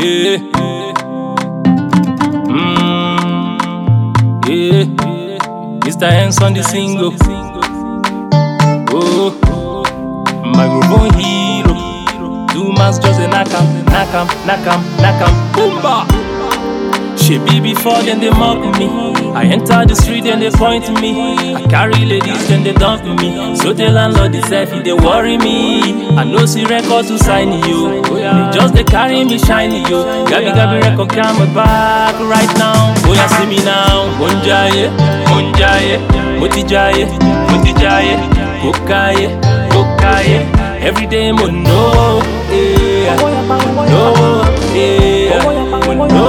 Yeah. Yeah. Mr. Hands on the single. Oh, microphone hero. 2 months just a knock 'em. Boomba. She be before then they mock me. I enter the street then they point me. I carry ladies then they dump me. So the landlord is if they worry me. I know see record to sign you. They just they carry me shiny yo. Gabi record camera back right now. Oh yeah see me now. Monjaye, motijaye, kokaye. Every day mo no, yeah, no, yeah, no.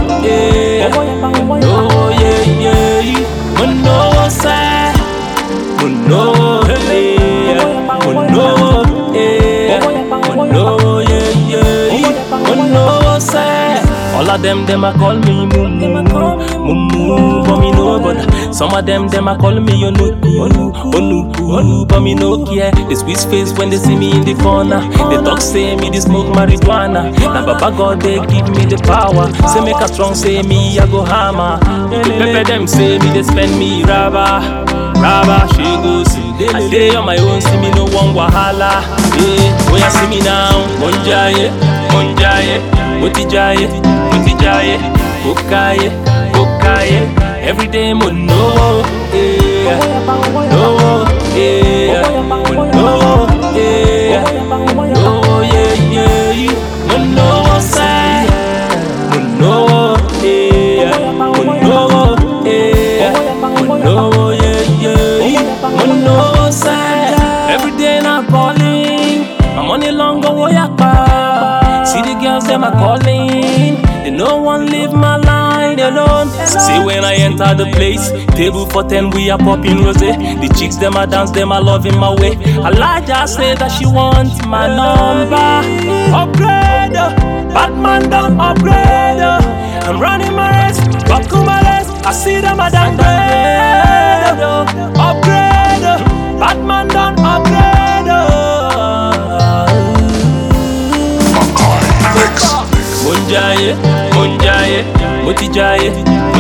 All of them a call me mumu, but me no bother. Some of them a call me onu, but me no care. They squeeze face when they see me in the corner. They talk say me they smoke marijuana. Now Baba God they give me the power. Say make a strong, say me I go hammer. The pepper them say me they spend me rubber. She goes. I day on my own, see me no one wahala. Yeah, oh yeah see me now. Monjaye, motijaye, kokaye. Every day mo no, yeah, no, yeah, no, yeah, no, yeah, mo no say, mo no, yeah, mo no, yeah, mo no, yeah, mo no say. Every day I'm calling, my money long go yakpa. See the girls them are calling. They no one leave my line alone. See when I enter the place, table for 10 we are popping rosé. The chicks them a dance, them a loving my way. Elijah say that she wants my number. Upgrade, Batman done upgrade. I'm running my race, back to my race. I see them a downgrade. Upgrade, Batman done upgrade. Monjaye, motijaye,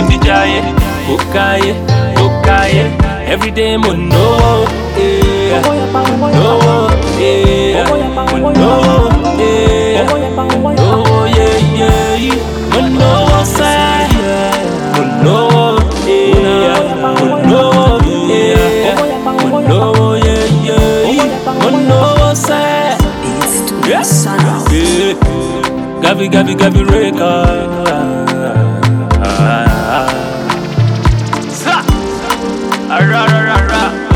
kokaye. Every day mo no, yeah, no, yeah, mo no, yeah, no, yeah, mo no say, mo no, yeah, mo no, yeah, mo no, yeah, mo no say. Yes, yeah. Gavi record. Sa, ra.